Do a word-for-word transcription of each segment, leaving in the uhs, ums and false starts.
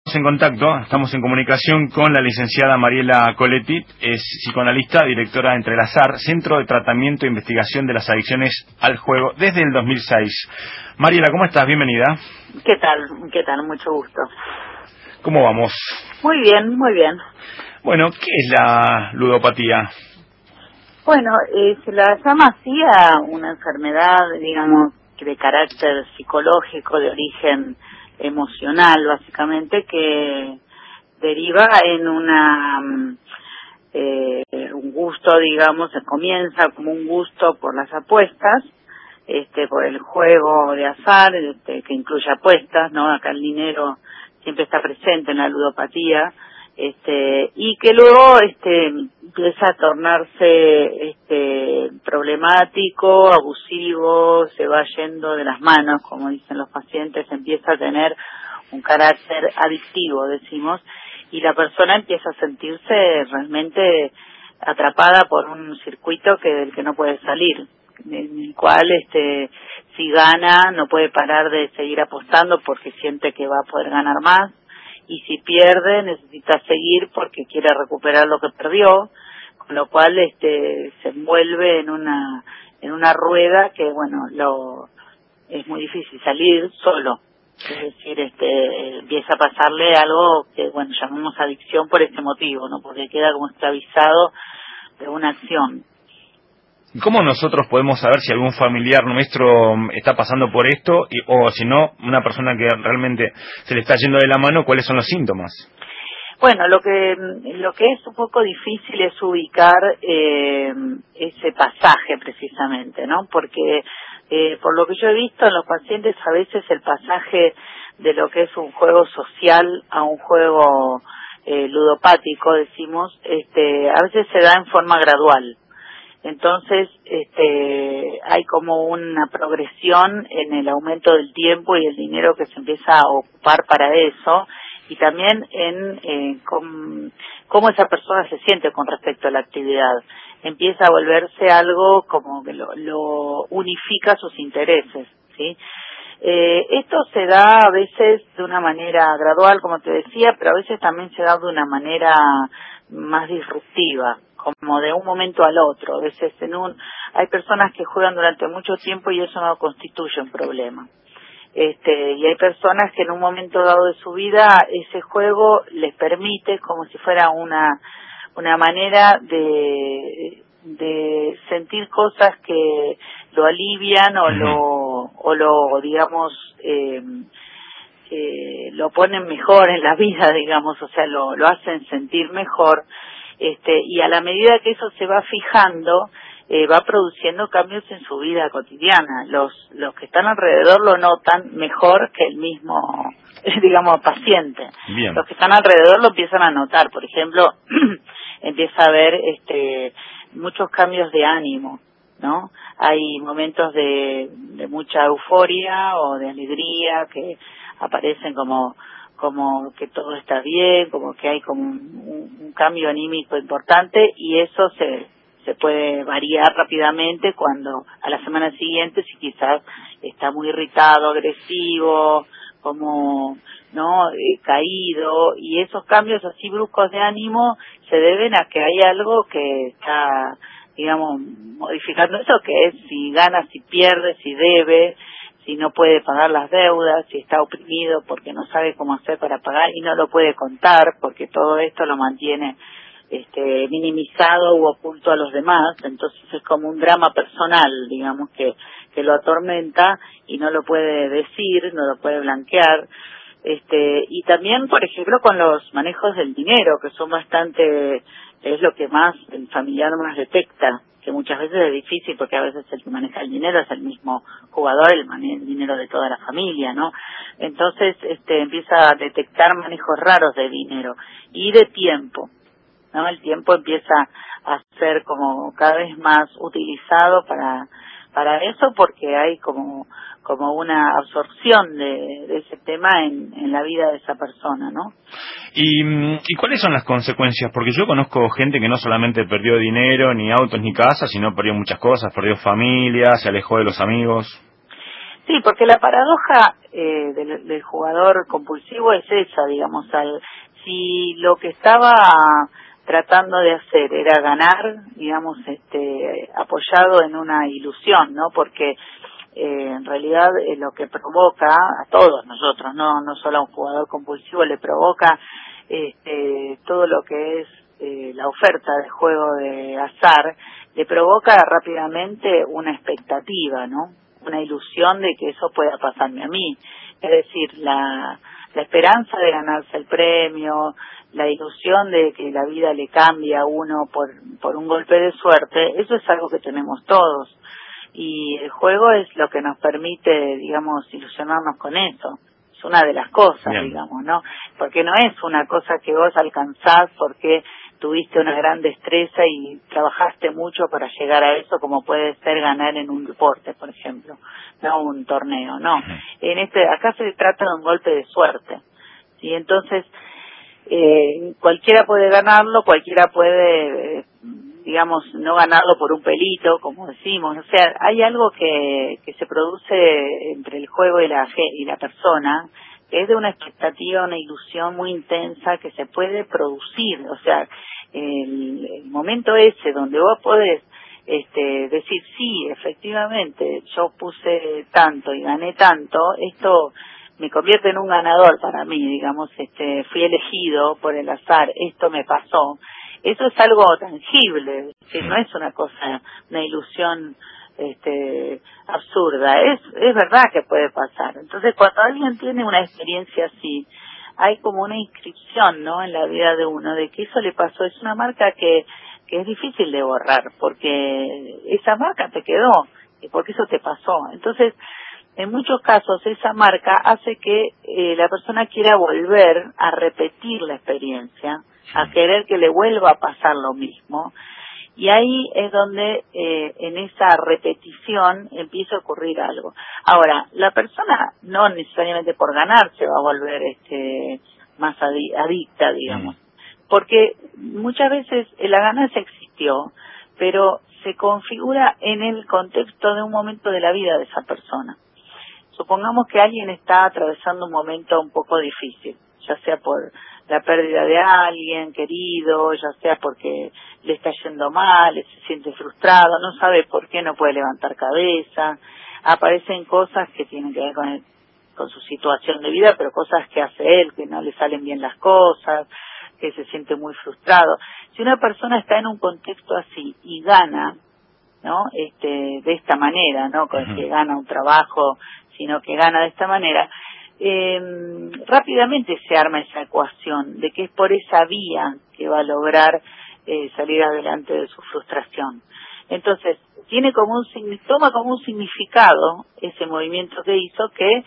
En contacto, estamos en comunicación con la licenciada Mariela Coletti, es psicoanalista, directora de Entrelazar, Centro de Tratamiento e Investigación de las Adicciones al Juego, desde el dos mil seis. Mariela, ¿cómo estás? Bienvenida. ¿Qué tal? ¿Qué tal? Mucho gusto. ¿Cómo vamos? Muy bien, muy bien. Bueno, ¿qué es la ludopatía? Bueno, eh, se la llama así a una enfermedad, digamos, de carácter psicológico, de origen emocional, básicamente, que deriva en una eh, un gusto, digamos, se comienza como un gusto por las apuestas, este, por el juego de azar, este, que incluye apuestas, ¿no? Acá el dinero siempre está presente en la ludopatía, este, y que luego este empieza a tornarse este problemático, abusivo, se va yendo de las manos, como dicen los pacientes, empieza a tener un carácter adictivo, decimos, y la persona empieza a sentirse realmente atrapada por un circuito que del que no puede salir, en el cual este si gana no puede parar de seguir apostando porque siente que va a poder ganar más, y si pierde necesita seguir porque quiere recuperar lo que perdió, con lo cual este se envuelve en una en una rueda que bueno lo es muy difícil salir solo, es decir, este empieza a pasarle algo que bueno llamamos adicción por este motivo, no porque queda como esclavizado de una acción. ¿Cómo nosotros podemos saber si algún familiar nuestro está pasando por esto y, o si no, una persona que realmente se le está yendo de la mano, cuáles son los síntomas? Bueno, lo que lo que es un poco difícil es ubicar eh, ese pasaje precisamente, ¿no? Porque eh, por lo que yo he visto en los pacientes, a veces el pasaje de lo que es un juego social a un juego eh, ludopático, decimos, este, a veces se da en forma gradual. Entonces, este, hay como una progresión en el aumento del tiempo y el dinero que se empieza a ocupar para eso, y también en eh, com, cómo esa persona se siente con respecto a la actividad. Empieza a volverse algo como que lo, lo unifica sus intereses, ¿sí? Eh, esto se da a veces de una manera gradual, como te decía, pero a veces también se da de una manera más disruptiva, como de un momento al otro. A veces en un hay personas que juegan durante mucho tiempo y eso no constituye un problema. Este, y hay personas que en un momento dado de su vida ese juego les permite, como si fuera una una manera de de sentir cosas que lo alivian o lo o lo digamos eh, eh, lo ponen mejor en la vida, digamos, o sea, lo lo hacen sentir mejor, este, y a la medida que eso se va fijando, eh, va produciendo cambios en su vida cotidiana. Los los que están alrededor lo notan mejor que el mismo, digamos, paciente. Bien. Los que están alrededor lo empiezan a notar. Por ejemplo, empieza a haber este muchos cambios de ánimo, ¿no? Hay momentos de, de mucha euforia o de alegría que aparecen como como que todo está bien, como que hay como un, un cambio anímico importante, y eso se se puede variar rápidamente cuando a la semana siguiente si quizás está muy irritado, agresivo, como no eh, caído, y esos cambios así bruscos de ánimo se deben a que hay algo que está, digamos, modificando eso, que es si gana, si pierde, si debe, si no puede pagar las deudas, si está oprimido porque no sabe cómo hacer para pagar y no lo puede contar porque todo esto lo mantiene este minimizado u oculto a los demás. Entonces es como un drama personal, digamos, que que lo atormenta y no lo puede decir, no lo puede blanquear. Este y también, por ejemplo, con los manejos del dinero, que son bastante, es lo que más el familiar más detecta, que muchas veces es difícil porque a veces el que maneja el dinero es el mismo jugador, el, el dinero de toda la familia, ¿no? Entonces este empieza a detectar manejos raros de dinero y de tiempo, ¿no? El tiempo empieza a ser como cada vez más utilizado para para eso, porque hay como como una absorción de, de ese tema en, en la vida de esa persona, ¿no? ¿Y, ¿Y cuáles son las consecuencias? Porque yo conozco gente que no solamente perdió dinero, ni autos, ni casas, sino perdió muchas cosas, perdió familia, se alejó de los amigos. Sí, porque la paradoja eh, del, del jugador compulsivo es esa, digamos, al, si lo que estaba tratando de hacer era ganar, digamos, este, apoyado en una ilusión, ¿no? Porque eh, en realidad eh, lo que provoca a todos nosotros, no no solo a un jugador compulsivo, le provoca este, todo lo que es eh, la oferta de juego de azar, le provoca rápidamente una expectativa, ¿no? Una ilusión de que eso pueda pasarme a mí. Es decir, la, la esperanza de ganarse el premio, la ilusión de que la vida le cambie a uno por, por un golpe de suerte, eso es algo que tenemos todos. Y el juego es lo que nos permite, digamos, ilusionarnos con eso. Es una de las cosas, Bien. digamos, ¿no? Porque no es una cosa que vos alcanzás porque tuviste una gran destreza y trabajaste mucho para llegar a eso, como puede ser ganar en un deporte, por ejemplo, no un torneo, no. En este, acá se trata de un golpe de suerte, ¿sí? Entonces, eh, cualquiera puede ganarlo, cualquiera puede, eh, digamos, no ganarlo por un pelito, como decimos. O sea, hay algo que, que se produce entre el juego y la, y la persona, que es de una expectativa, una ilusión muy intensa que se puede producir. O sea, el, el momento ese donde vos podés este, decir, sí, efectivamente, yo puse tanto y gané tanto, esto me convierte en un ganador para mí, digamos, este, fui elegido por el azar, esto me pasó. Eso es algo tangible, que no es una cosa, una ilusión este absurda, es es verdad que puede pasar. Entonces, cuando alguien tiene una experiencia así, hay como una inscripción, ¿no?, en la vida de uno de que eso le pasó. Es una marca que que es difícil de borrar, porque esa marca te quedó y porque eso te pasó. Entonces, en muchos casos esa marca hace que eh, la persona quiera volver a repetir la experiencia, a querer que le vuelva a pasar lo mismo. Y ahí es donde eh, en esa repetición empieza a ocurrir algo. Ahora, la persona no necesariamente por ganar se va a volver este más adi- adicta, digamos, porque muchas veces la ganancia existió, pero se configura en el contexto de un momento de la vida de esa persona. Supongamos que alguien está atravesando un momento un poco difícil, ya sea por la pérdida de alguien querido, ya sea porque le está yendo mal, se siente frustrado, no sabe por qué no puede levantar cabeza, aparecen cosas que tienen que ver con, el, con su situación de vida, pero cosas que hace él, que no le salen bien las cosas, que se siente muy frustrado. Si una persona está en un contexto así y gana, ¿no?, este, de esta manera, no con que gana un trabajo, sino que gana de esta manera, eh, rápidamente se arma esa ecuación de que es por esa vía que va a lograr eh, salir adelante de su frustración. Entonces, tiene como un toma como un significado ese movimiento que hizo, que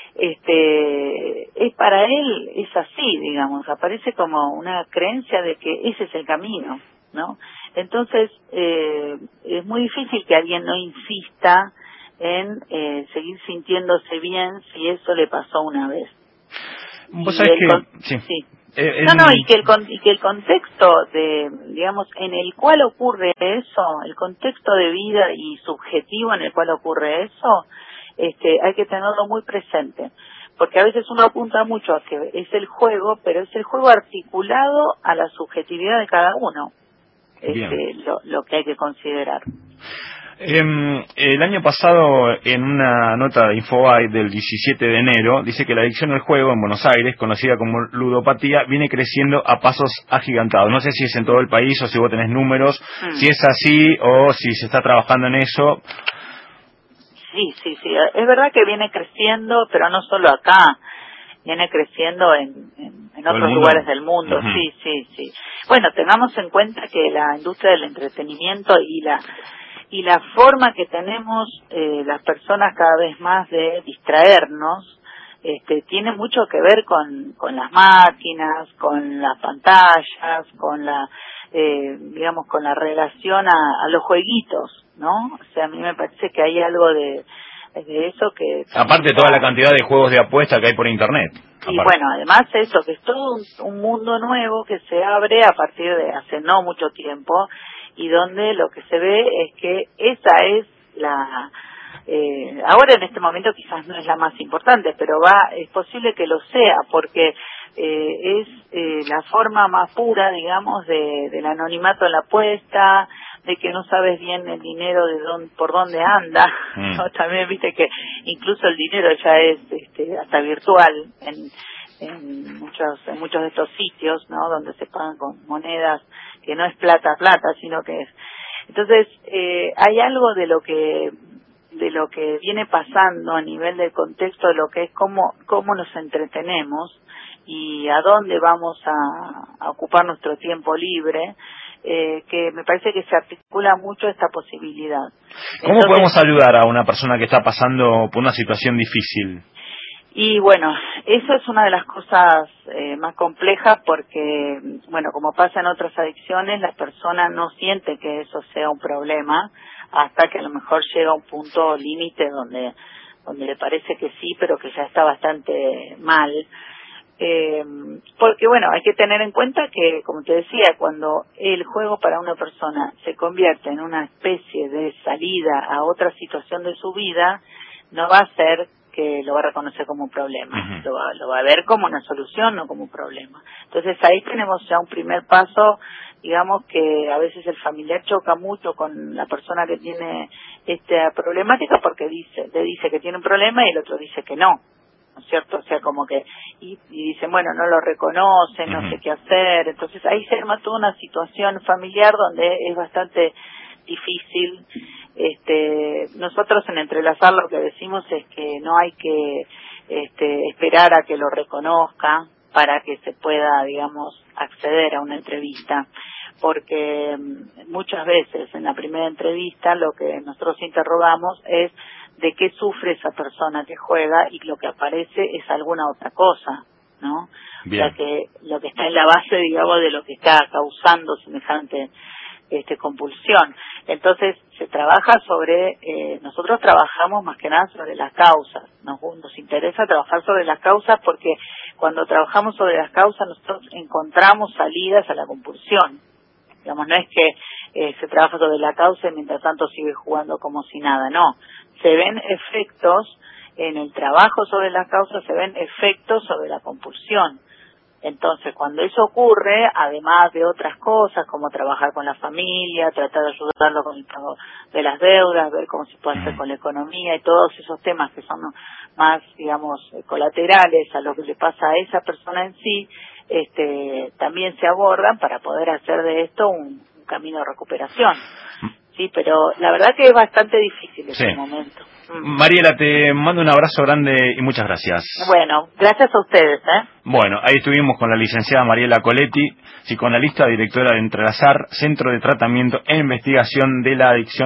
este es para él, es así, digamos, aparece como una creencia de que ese es el camino, ¿no? Entonces, eh, es muy difícil que alguien no insista en eh, seguir sintiéndose bien si eso le pasó una vez. ¿Vos sabés que con... sí. sí. Eh, no, no, y que, el con... y que el contexto de, digamos, en el cual ocurre eso, el contexto de vida y subjetivo en el cual ocurre eso, este, hay que tenerlo muy presente. Porque a veces uno apunta mucho a que es el juego, pero es el juego articulado a la subjetividad de cada uno. Este, lo, lo que hay que considerar. Eh, el año pasado, en una nota de Infobae del diecisiete de enero, dice que la adicción al juego en Buenos Aires, conocida como ludopatía, viene creciendo a pasos agigantados. No sé si es en todo el país o si vos tenés números, mm. si es así o si se está trabajando en eso. Sí, sí, sí. Es verdad que viene creciendo, pero no solo acá. Viene creciendo en, en, en otros lugares del mundo. Uh-huh. Sí, sí, sí. Bueno, tengamos en cuenta que la industria del entretenimiento y la y la forma que tenemos eh, las personas cada vez más de distraernos este, tiene mucho que ver con, con las máquinas, con las pantallas, con la, eh, digamos, con la relación a, a los jueguitos, ¿no? O sea, a mí me parece que hay algo de, de eso que... Aparte de toda la cantidad de juegos de apuesta que hay por internet. Y aparte. Bueno, además eso, que es todo un, un mundo nuevo que se abre a partir de hace no mucho tiempo, y donde lo que se ve es que esa es la eh, ahora en este momento quizás no es la más importante, pero va es posible que lo sea, porque eh, es eh, la forma más pura, digamos, de, del anonimato en la apuesta, de que no sabes bien el dinero de dónde, por dónde anda. Mm. ¿No? También viste que incluso el dinero ya es este, hasta virtual en, en muchos en muchos de estos sitios, ¿no? Donde se pagan con monedas que no es plata plata, sino que es. Entonces eh, hay algo de lo que de lo que viene pasando a nivel del contexto de lo que es cómo cómo nos entretenemos y a dónde vamos a, a ocupar nuestro tiempo libre, eh, que me parece que se articula mucho esta posibilidad. ¿Cómo Entonces, podemos ayudar a una persona que está pasando por una situación difícil? Y bueno, eso es una de las cosas eh, más complejas porque, bueno, como pasa en otras adicciones, la persona no siente que eso sea un problema hasta que a lo mejor llega a un punto límite donde donde le parece que sí, pero que ya está bastante mal. Eh, porque bueno, hay que tener en cuenta que, como te decía, cuando el juego para una persona se convierte en una especie de salida a otra situación de su vida, no va a ser que lo va a reconocer como un problema, Uh-huh. lo va, lo va a ver como una solución, no como un problema. Entonces ahí tenemos ya un primer paso, digamos que a veces el familiar choca mucho con la persona que tiene esta problemática porque dice, le dice que tiene un problema y el otro dice que no. ¿No es cierto? O sea, como que, y, y dicen, bueno, no lo reconocen, no Uh-huh. sé qué hacer. Entonces ahí se arma toda una situación familiar donde es bastante difícil. Este, nosotros en Entrelazar lo que decimos es que no hay que este, esperar a que lo reconozca para que se pueda, digamos, acceder a una entrevista. Porque muchas veces en la primera entrevista lo que nosotros interrogamos es de qué sufre esa persona que juega y lo que aparece es alguna otra cosa, ¿no? Bien. O sea que lo que está en la base, digamos, de lo que está causando semejante este compulsión. Entonces se trabaja sobre, eh, nosotros trabajamos más que nada sobre las causas, nos, nos interesa trabajar sobre las causas porque cuando trabajamos sobre las causas nosotros encontramos salidas a la compulsión. Digamos, no es que eh, se trabaja sobre la causa y mientras tanto sigue jugando como si nada, no. Se ven efectos, en el trabajo sobre las causas se ven efectos sobre la compulsión. Entonces, cuando eso ocurre, además de otras cosas, como trabajar con la familia, tratar de ayudarlo con el pago de las deudas, ver cómo se puede hacer con la economía y todos esos temas que son más, digamos, colaterales a lo que le pasa a esa persona en sí, este, también se abordan para poder hacer de esto un, un camino de recuperación. Sí, pero la verdad que es bastante difícil ese Sí. momento. Mariela, te mando un abrazo grande y muchas gracias. Bueno, gracias a ustedes, ¿eh? Bueno, ahí estuvimos con la licenciada Mariela Coletti, psicoanalista, directora de Entrelazar, Centro de Tratamiento e Investigación de la Adicción.